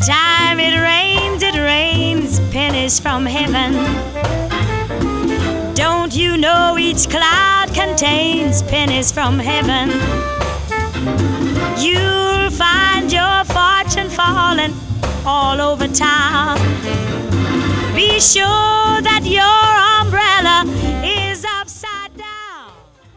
Time it rains pennies from heaven. Don't you know each cloud contains pennies from heaven? You'll find your fortune falling all over town. Be sure that your